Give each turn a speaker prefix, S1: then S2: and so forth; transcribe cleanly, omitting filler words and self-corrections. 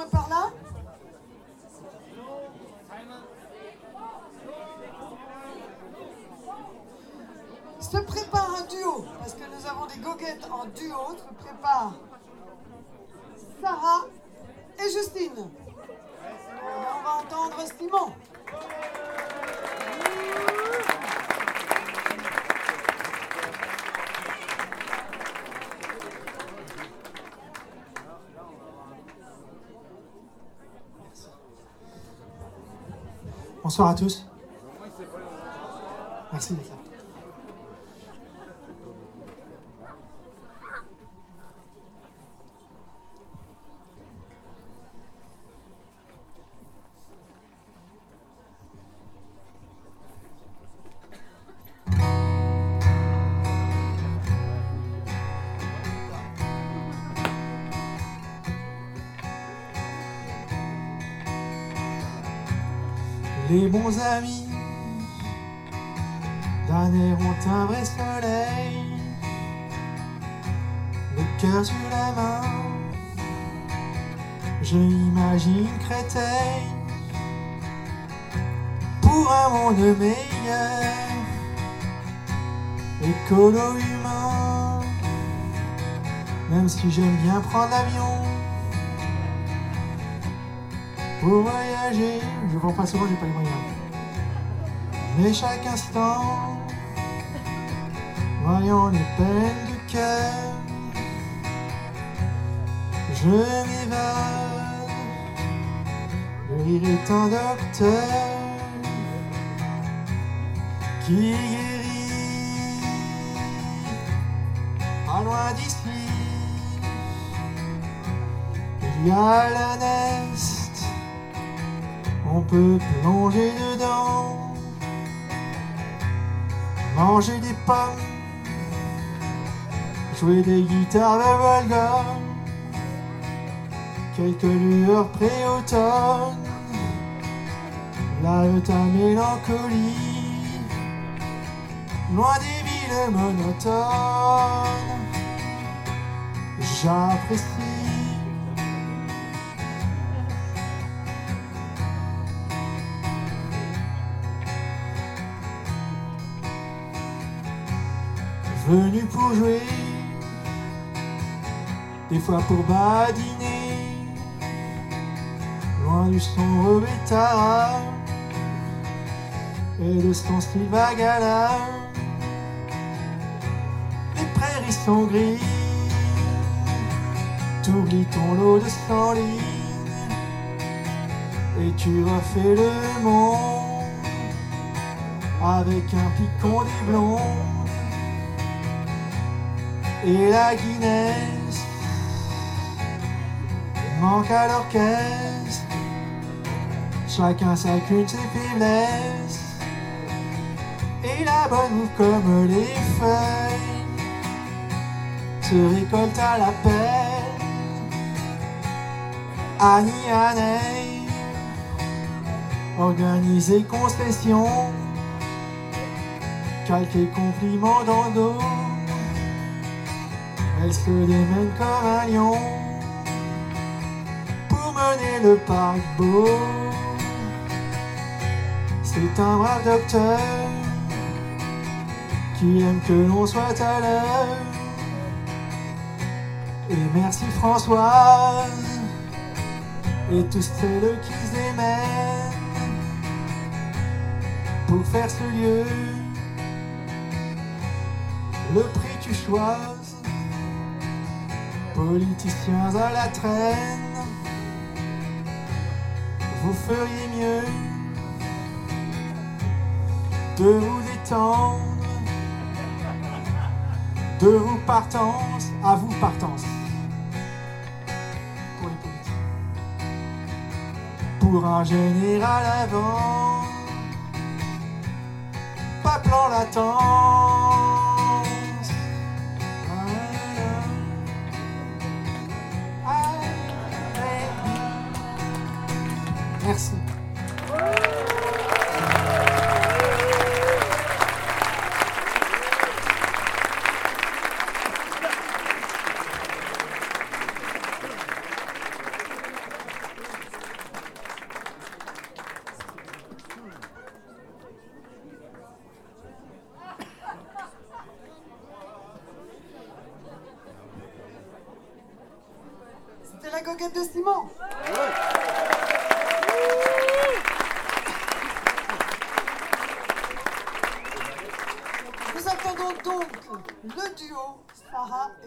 S1: viendrait par là? Se prépare un duo, parce que nous avons des goguettes en duo. Se prépare Sarah et Justine. Et on va entendre Simon.
S2: Bonsoir à tous. Merci d'être là. Les bons amis d'un air ont un vrai soleil, le cœur sur la main, je imagine Créteil pour un monde meilleur, écolo humain, même si j'aime bien prendre l'avion. Pour voyager, je vends pas souvent, j'ai pas les moyens. Mais chaque instant, voyant les peines du cœur, je m'évade. Le rire est un docteur qui guérit. Pas loin d'ici, il y a la Nest. On peut plonger dedans, manger des pommes, jouer des guitares de Volga, quelques lueurs pré-automne, là ta mélancolie, loin des villes monotones, j'apprécie. Venu pour jouer, des fois pour badiner, loin du sombre bétard et de son style vagala. Les prairies sont grises, t'oublies ton lot de 100 lignes et tu refais le monde avec un picon des blondes. Et la Guinness manque à l'orchestre, chacun s'accuse ses faiblesses, et la bonne bouffe comme les feuilles se récolte à la pelle. Annie Anney, organiser concession, calquer compliments dans le dos. Elle se démène comme un lion pour mener le paquebot. C'est un brave docteur qui aime que l'on soit à l'heure. Et merci Françoise et tous celles qui se démènent pour faire ce lieu. Le prix tu choisis, politiciens à la traîne, vous feriez mieux de vous détendre, de vous partance, à vous partance. Pour les politiques. Pour un général avant, pas plan latence. Merci.
S1: C'était la goguette de ciment. Nous attendons donc le duo Sarah